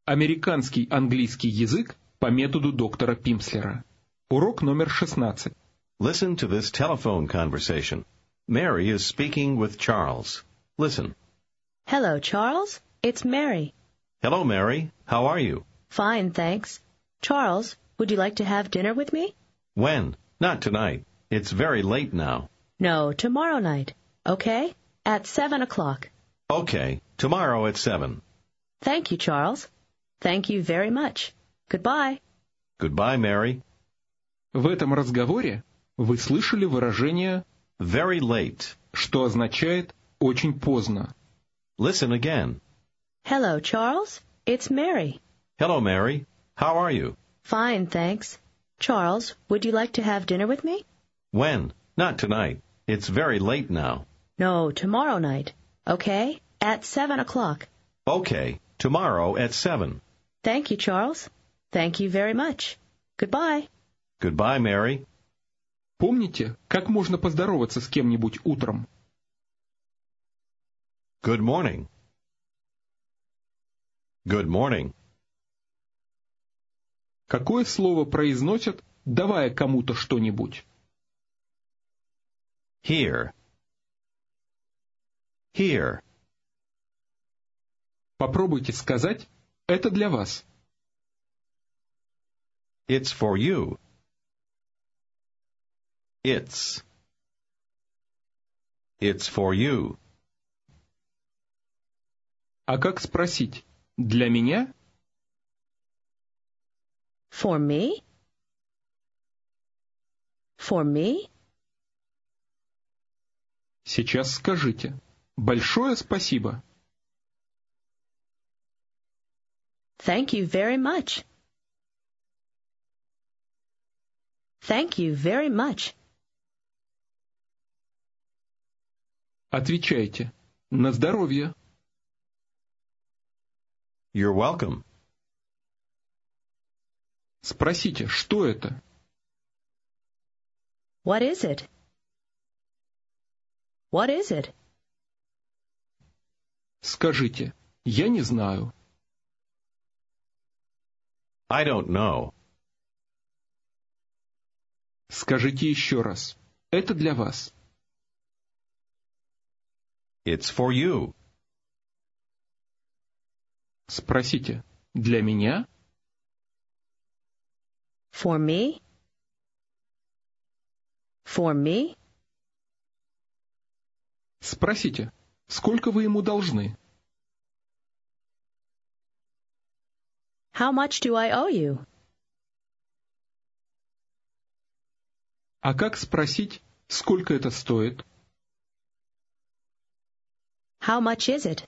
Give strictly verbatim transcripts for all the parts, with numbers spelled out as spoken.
Американский английский язык по методу доктора Пимслера. Урок номер шестнадцать. Listen to this telephone conversation. Mary is speaking with Charles. Listen. Hello, Charles. It's Mary. Hello, Mary. How are you? Fine, thanks. Charles, would you like to have dinner with me? When? Not tonight. It's very late now. No, tomorrow night. Okay? At seven o'clock. Okay. Tomorrow at seven. Thank you, Charles. Thank you very much. Goodbye. Goodbye, Mary. В этом разговоре вы слышали выражение Very late. что означает «очень поздно». Listen again. Hello, Charles. It's Mary. Hello, Mary. How are you? Fine, thanks. Charles, would you like to have dinner with me? When? Not tonight. It's very late now. No, tomorrow night. Okay? At seven o'clock. Okay. Tomorrow at seven. Thank you, Charles. Thank you very much. Goodbye. Goodbye, Mary. Помните, как можно поздороваться с кем-нибудь утром? Good morning. Good morning. Какое слово произносят, давая кому-то что-нибудь? Here. Here. Попробуйте сказать «это для вас». It's for you. It's. It's for you. А как спросить «для меня»? For me? For me? Сейчас скажите «большое спасибо». Thank you very much. Thank you very much. Отвечайте «на здоровье». You're welcome. Спросите «что это?» What is it? What is it? Скажите «я не знаю». I don't know. Скажите еще раз «это для вас». It's for you. Спросите «для меня»? For me? For me? Спросите «сколько вы ему должны?» How much do I owe you? А как спросить «сколько это стоит»? How much is it?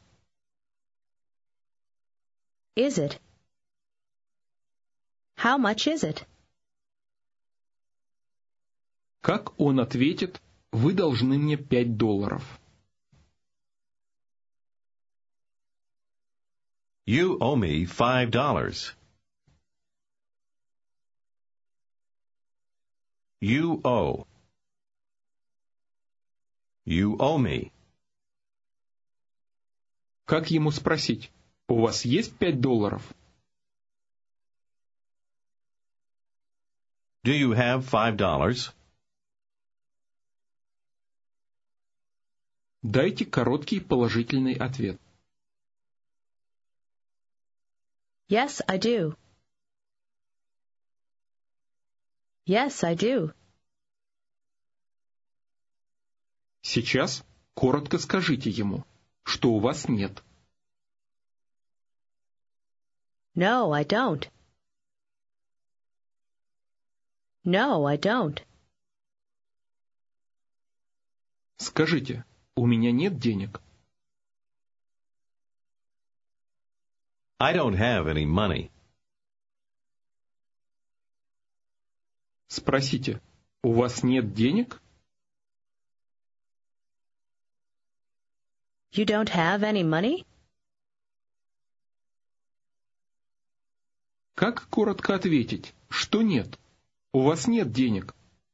Is it? How much is it? Как он ответит «вы должны мне пять долларов»? You owe me five dollars. You owe. You owe me. Как ему спросить «у вас есть пять долларов»? Do you have five dollars? Дайте короткий положительный ответ. Yes, I do. Yes, I do. Сейчас коротко скажите ему, что у вас нет. No, I don't. No, I don't. Скажите, у меня нет денег. I don't have any money. Спросите, у вас нет денег? You don't have any money? Как коротко ответить, что нет? У вас нет денег.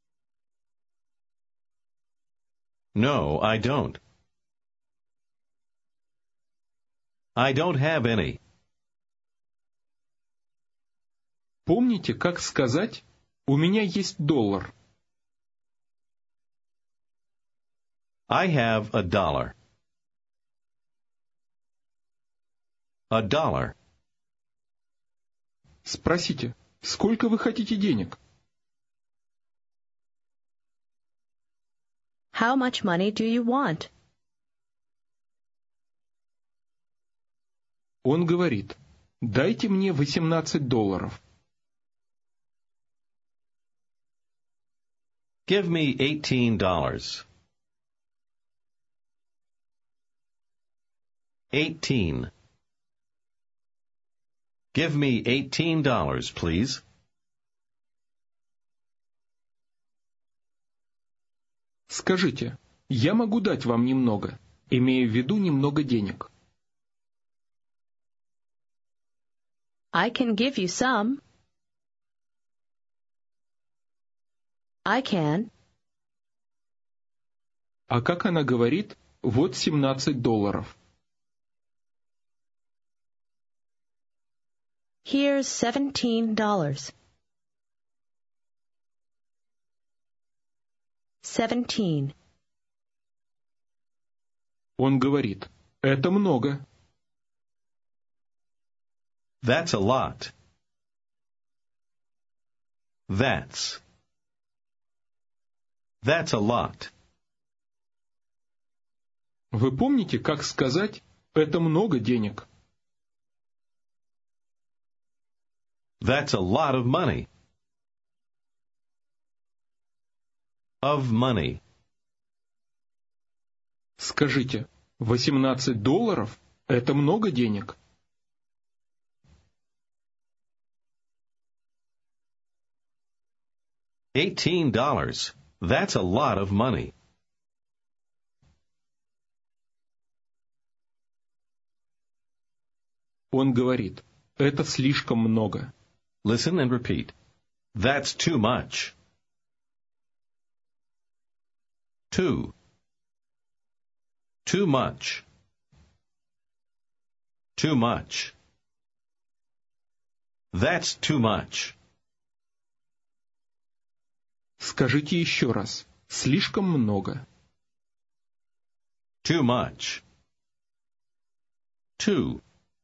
No, I don't. I don't have any. Помните, как сказать «у меня есть доллар»? I have a dollar. A dollar. Спросите, сколько вы хотите денег? How much money do you want? Он говорит, дайте мне восемнадцать долларов. Give me eighteen dollars. Eighteen. Give me eighteen dollars, please. Скажите, я могу дать вам немного, имея в виду немного денег. I can give you some. I can. А как она говорит, вот семнадцать долларов. Here's seventeen dollars. Seventeen. Он говорит, это много. That's a lot. That's. That's a lot. Вы помните, как сказать «это много денег»? That's a lot of money. Of money. Скажите, восемнадцать долларов – это много денег? Eighteen dollars. That's a lot of money. Он говорит, это слишком много. Listen and repeat. That's too much. Too. Too much. Too much. That's too much. Скажите еще раз, слишком много. Too much. Too.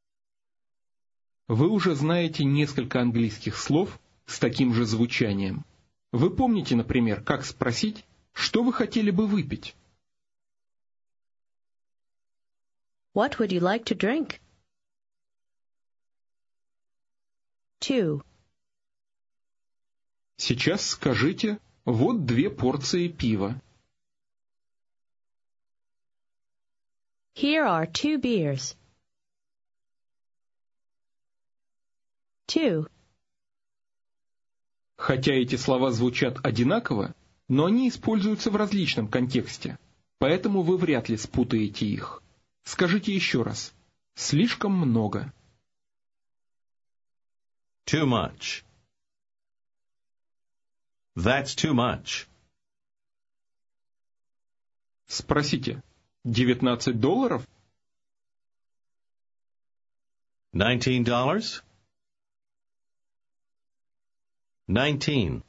Вы уже знаете несколько английских слов с таким же звучанием. Вы помните, например, как спросить, что вы хотели бы выпить? What would you like to drink? Two. Сейчас скажите, вот две порции пива. Here are two beers. Two. Хотя эти слова звучат одинаково, но они используются в различном контексте, поэтому вы вряд ли спутаете их. Скажите еще раз. Слишком много. Too much. That's too much. Спросите. девятнадцать долларов? Nineteen dollars? Nineteen.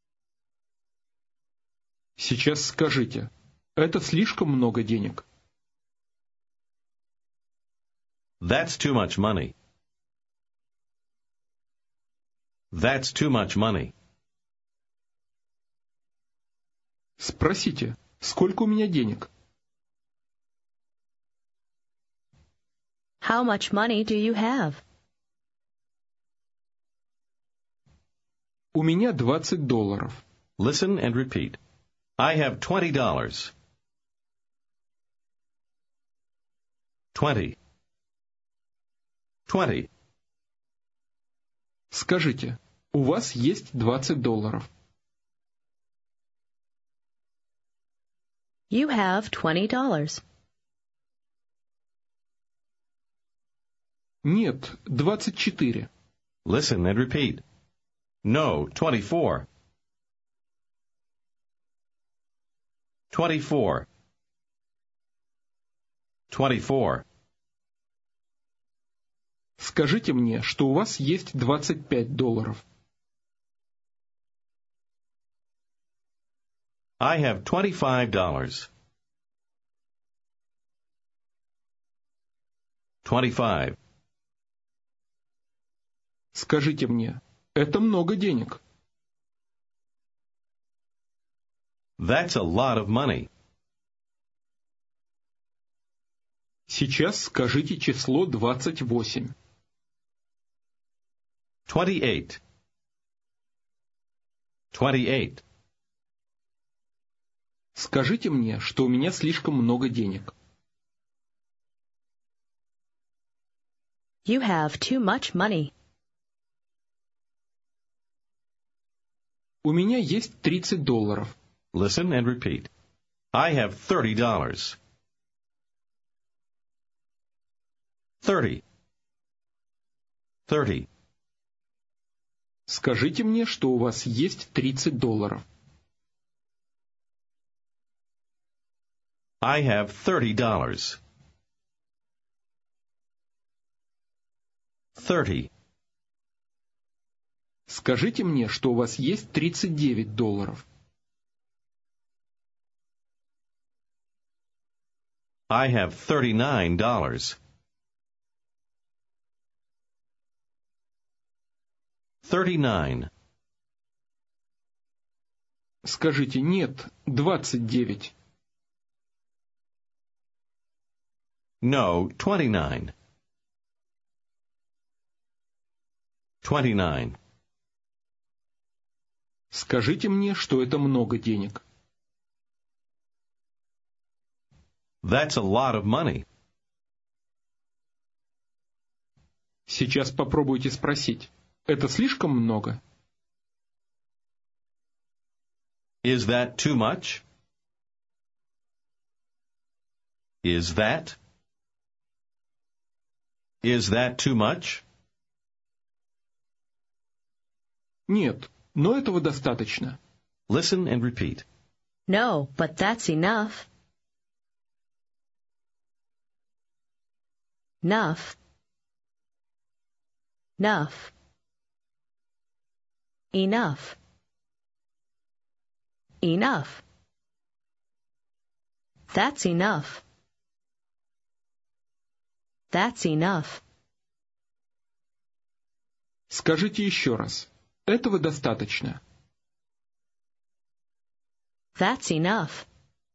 Сейчас скажите. Это слишком много денег. That's too much money. That's too much money. Спросите, сколько у меня денег? How much money do you have? У меня двадцать долларов. Listen and repeat. I have twenty dollars. Twenty. Twenty. Скажите, у вас есть двадцать долларов. You have twenty dollars. Нет, двадцать четыре. Listen and repeat. No, twenty-four. Twenty-four. Twenty-four. Скажите мне, что у вас есть двадцать пять долларов. I have twenty-five dollars. Twenty-five. Скажите мне, это много денег. That's a lot of money. Сейчас скажите число двадцать восемь. Twenty-eight. Twenty-eight. Скажите мне, что у меня слишком много денег. You have too much money. У меня есть тридцать долларов. Listen and repeat. I have thirty dollars. Thirty. Thirty. Скажите мне, что у вас есть тридцать долларов. I have thirty dollars. Thirty. Скажите мне, что у вас есть тридцать девять долларов. I have thirty-nine dollars. Thirty-nine. Скажите, нет, двадцать девять. No, twenty-nine. Twenty-nine. Скажите мне, что это много денег. That's a lot of money. Сейчас попробуйте спросить. Это слишком много? Is that too much? Is that? Is that too much? Нет, но этого достаточно. Listen and repeat. No, but that's enough. Enough. Enough. Enough. Enough. That's enough. That's enough. Скажите еще раз. Этого достаточно. That's enough.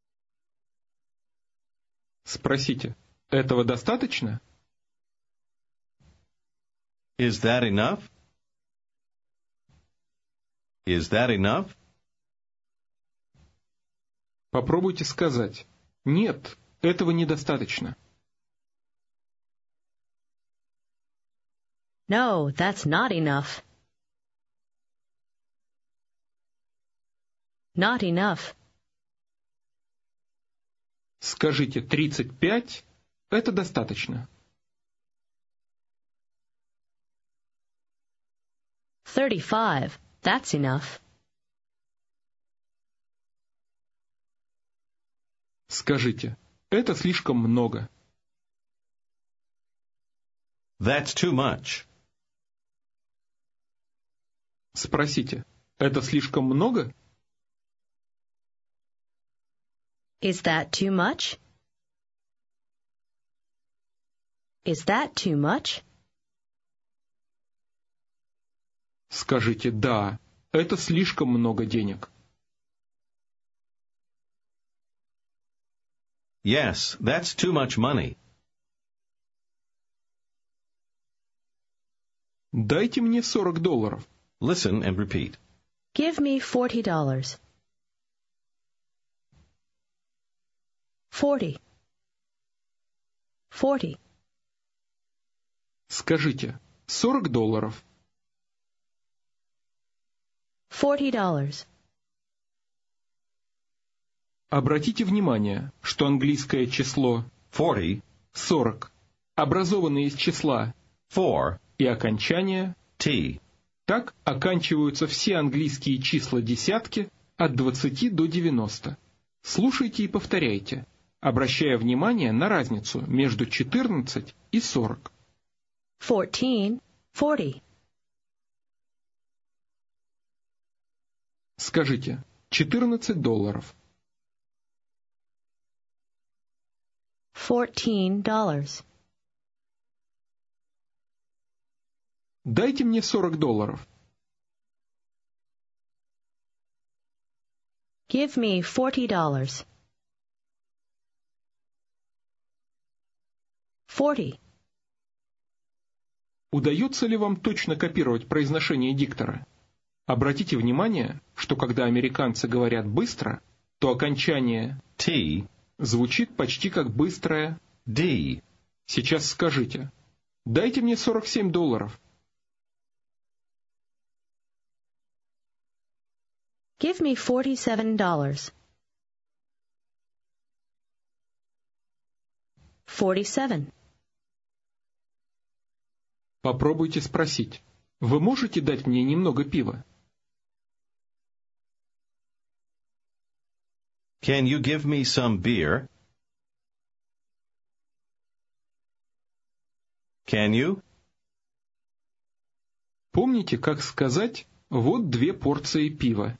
Спросите. Этого достаточно? Is that enough? Is that enough? Попробуйте сказать. Нет, этого недостаточно. No, that's not enough. Not enough. Скажите, тридцать пять – это достаточно. Thirty-five. That's enough. Скажите, это слишком много. That's too much. Спросите, это слишком много? Is that too much? Is that too much? Скажите, да, это слишком много денег. Yes, that's too much money. Дайте мне сорок долларов. Listen and repeat. Give me forty dollars. Forty. Forty. Скажите, сорок долларов. Forty dollars. Обратите внимание, что английское число Forty. сорок образовано из числа Four. и окончания. T. Так оканчиваются все английские числа десятки от двадцати до девяноста. Слушайте и повторяйте, обращая внимание на разницу между четырнадцать и сорок. Fourteen. Forty. Скажите, четырнадцать долларов. Fourteen dollars. Дайте мне сорок долларов. Give me forty dollars. Forty. Удается ли вам точно копировать произношение диктора? Обратите внимание, что когда американцы говорят быстро, то окончание T, звучит почти как быстрое D. Сейчас скажите. Дайте мне сорок семь долларов. Give me forty-seven dollars. Forty-seven. Попробуйте спросить. Вы можете дать мне немного пива? Can you give me some beer? Can you? Помните, как сказать «вот две порции пива»?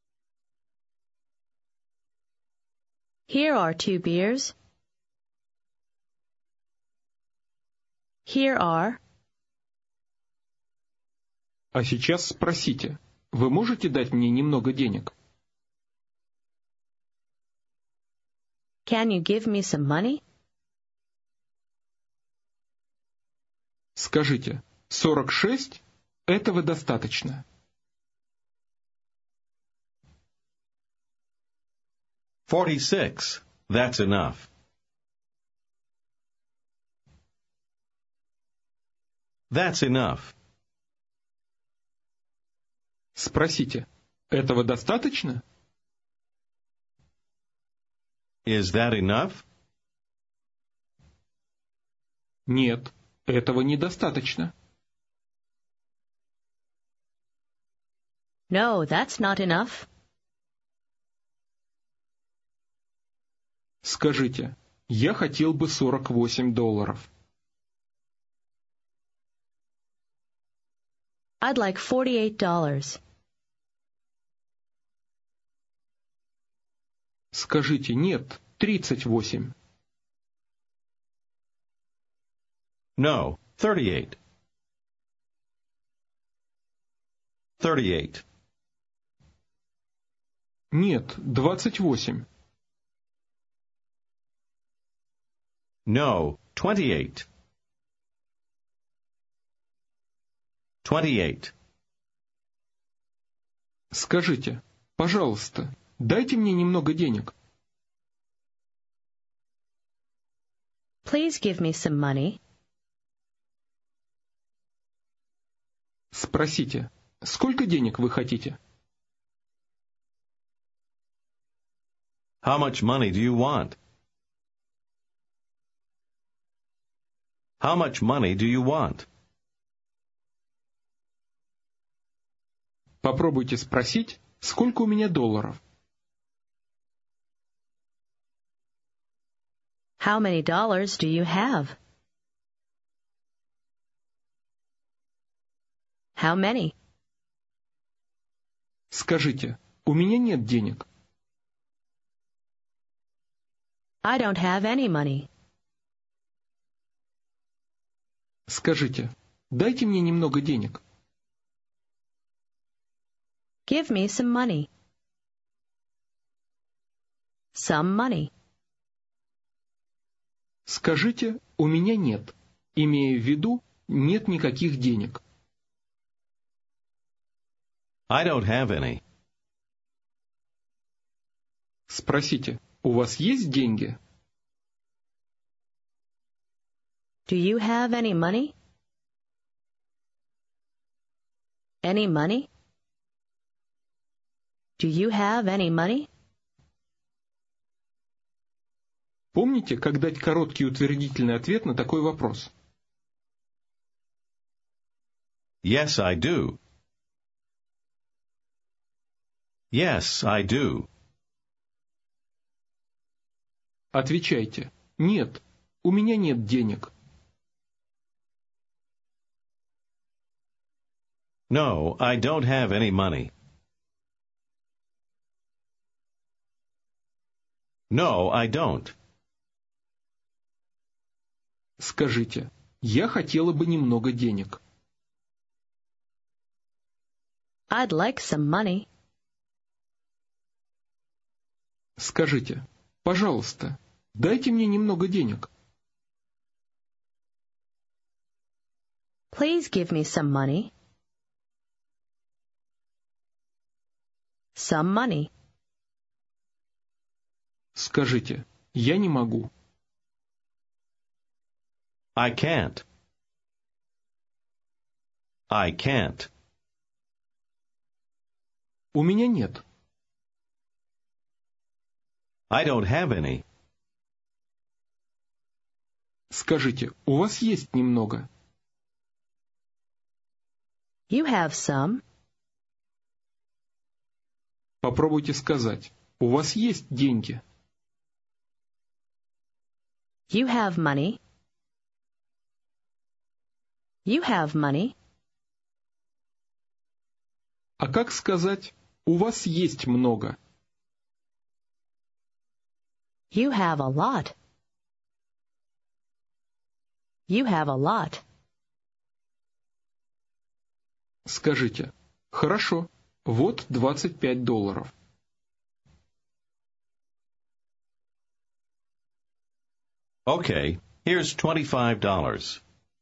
Here are two beers. Here are. А сейчас спросите. Вы можете дать мне немного денег? Can you give me some money? Скажите. сорок шесть – этого достаточно. Forty-six. That's enough. That's enough. Спросите. Этого достаточно? Is that enough? Нет, этого недостаточно. No, that's not enough. Скажите. Я хотел бы сорок восемь долларов. I'd like forty-eight dollars. Скажите. Нет, тридцать восемь. No, thirty-eight. Thirty-eight. Нет, двадцать восемь. No, twenty-eight. Twenty-eight. Скажите. Пожалуйста, дайте мне немного денег. Please give me some money. Спросите. Сколько денег вы хотите? How much money do you want? How much money do you want? Попробуйте спросить, сколько у меня долларов. How many dollars do you have? How many? Скажите, у меня нет денег. I don't have any money. Скажите, дайте мне немного денег. Give me some money. Some money. Скажите, у меня нет, имея в виду, нет никаких денег. I don't have any. Спросите, у вас есть деньги? Do you have any money? Any money? Do you have any money? Помните, как дать короткий утвердительный ответ на такой вопрос? Yes, I do. Yes, I do. Отвечайте. Нет, у меня нет денег. No, I don't have any money. No, I don't. Скажите, я хотела бы немного денег. I'd like some money. Скажите, пожалуйста, дайте мне немного денег. Please give me some money. Some money. Скажите, я не могу. I can't. I can't. У меня нет. I don't have any. Скажите, у вас есть немного? You have some. Попробуйте сказать, у вас есть деньги? You have money. You have money. А как сказать, у вас есть много? You have a lot. You have a lot. Скажите, хорошо, вот двадцать пять долларов. Okay, here's twenty-five dollars.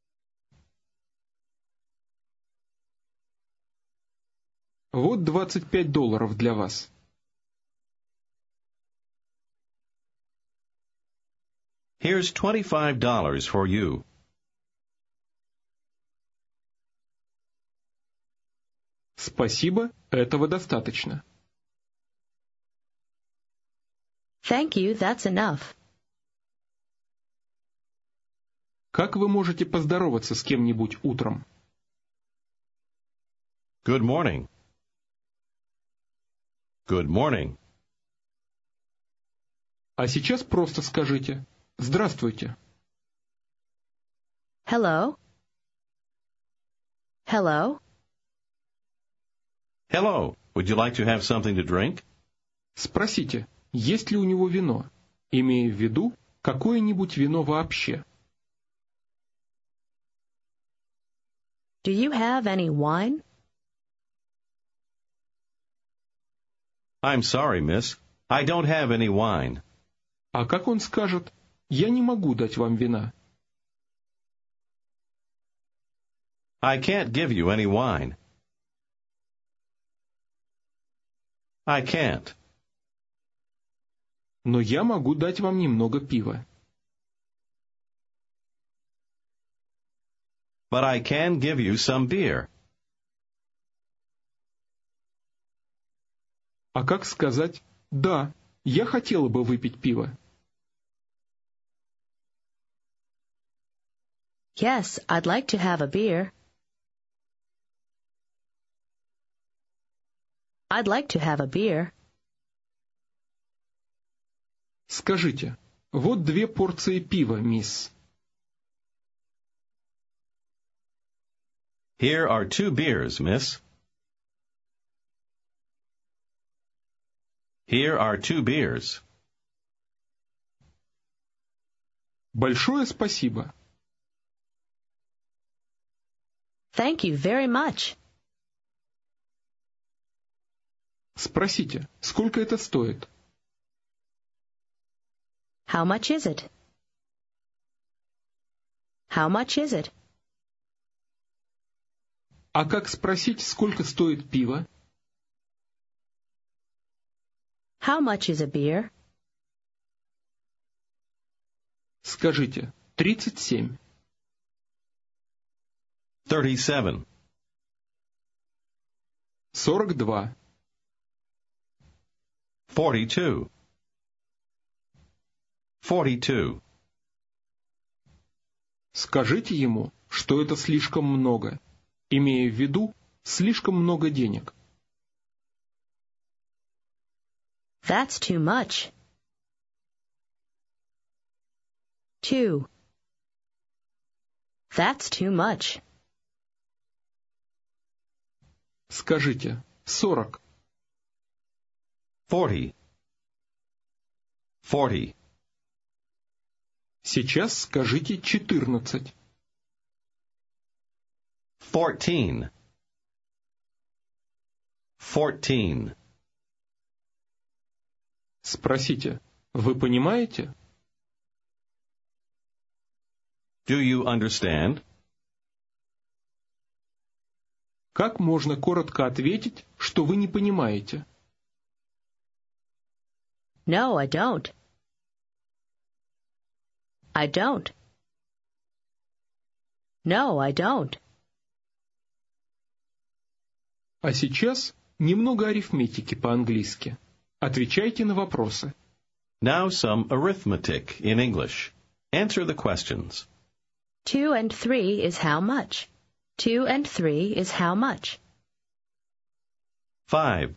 Вот двадцать пять долларов для вас. Here's twenty-five dollars for you. Спасибо, этого достаточно. Thank you, that's enough. Как вы можете поздороваться с кем-нибудь утром? Good morning. Good morning. А сейчас просто скажите «Здравствуйте». Hello? Hello? Hello. Would you like to have something to drink? Спросите, есть ли у него вино, имея в виду какое-нибудь вино вообще. Do you have any wine? I'm sorry, miss. I don't have any wine. А как он скажет «Я не могу дать вам вина»? I can't give you any wine. I can't. Но я могу дать вам немного пива. But I can give you some beer. А как сказать «Да, я хотела бы выпить пиво»? Yes, I'd like to have a beer. I'd like to have a beer. Скажите, вот две порции пива, мисс. Here are two beers, miss. Here are two beers. Большое спасибо. Thank you very much. Спросите, сколько это стоит? How much is it? How much is it? А как спросить, сколько стоит пиво? How much is a beer? Скажите, тридцать семь. Thirty-seven. сорок два. Forty-two. Forty-two. Скажите ему, что это слишком много, имея в виду слишком много денег. That's too much. Two. That's too much. Скажите, сорок. Forty. forty. Сейчас скажите четырнадцать. Fourteen. Fourteen. Спросите, вы понимаете? Do you understand? Как можно коротко ответить, что вы не понимаете? No, I don't. I don't. No, I don't. А сейчас немного арифметики по-английски. Отвечайте на вопросы. Now some arithmetic in English. Answer the questions. Two and three is how much? Two and three is how much? Five.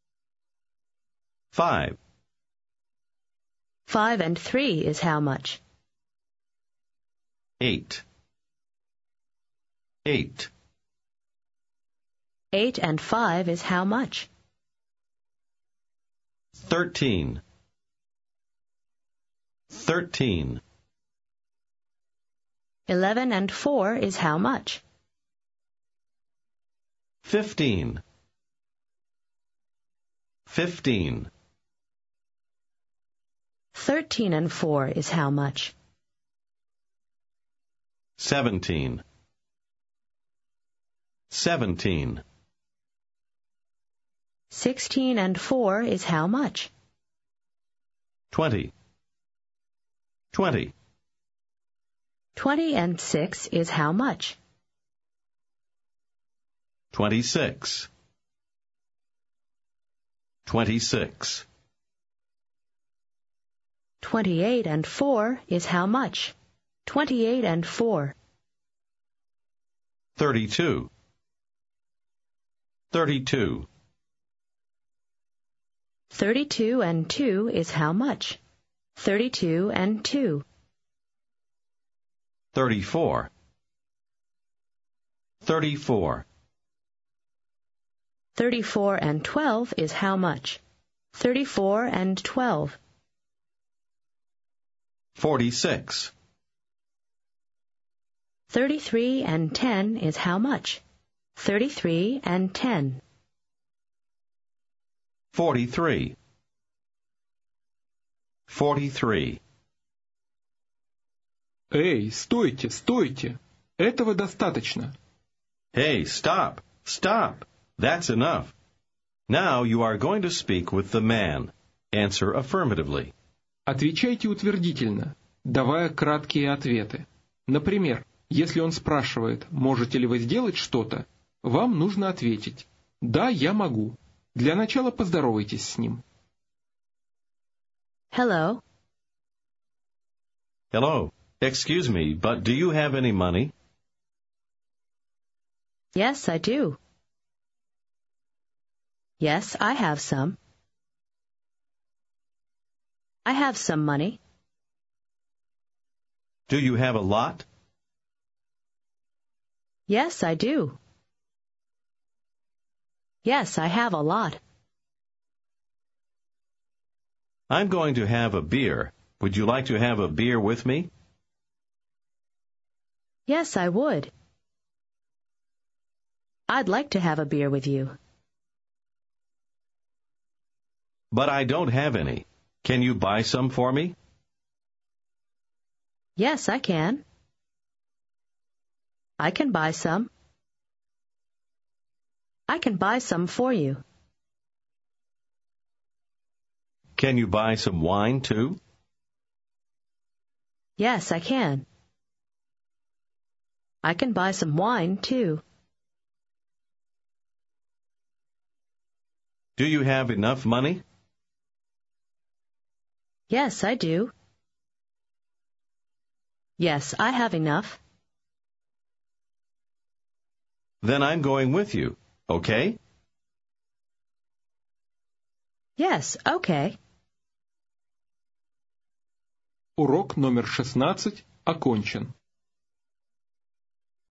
Five. Five and three is how much? Eight. Eight. Eight and five is how much? Thirteen. Thirteen. Eleven and four is how much? Fifteen. Fifteen. Thirteen and four is how much? Seventeen. Seventeen. Sixteen and four is how much? Twenty. Twenty. Twenty and six is how much? Twenty-six. Twenty-six. Twenty-eight and four is how much? Twenty-eight and four. Thirty-two. Thirty-two. Thirty-two and two is how much? Thirty-two and two. Thirty-four. Thirty-four. Thirty-four and twelve is how much? Thirty-four and twelve. Forty-six. Thirty-three and ten is how much? Thirty-three and ten. Forty-three. Forty-three. Эй, стойте, стойте! Этого достаточно. Hey, stop, stop. That's enough. Now you are going to speak with the man. Answer affirmatively. Отвечайте утвердительно, давая краткие ответы. Например, если он спрашивает, можете ли вы сделать что-то, вам нужно ответить «Да, я могу». Для начала поздоровайтесь с ним. Hello. Hello. Excuse me, but do you have any money? Yes, I do. Yes, I have some. I have some money. Do you have a lot? Yes, I do. Yes, I have a lot. I'm going to have a beer. Would you like to have a beer with me? Yes, I would. I'd like to have a beer with you. But I don't have any. Can you buy some for me? Yes, I can. I can buy some. I can buy some for you. Can you buy some wine too? Yes, I can. I can buy some wine too. Do you have enough money? Yes, I do. Yes, I have enough. Then I'm going with you, okay? Yes, okay. Урок номер шестнадцать окончен.